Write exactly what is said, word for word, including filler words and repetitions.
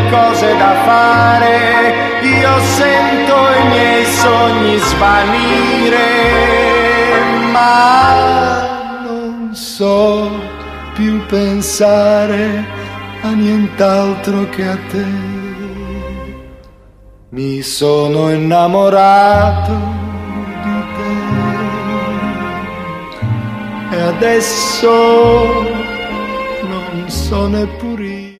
cose da fare, io sento i miei sogni svanire, ma non so più pensare a nient'altro che a te. Mi sono innamorato di te e adesso non so neppure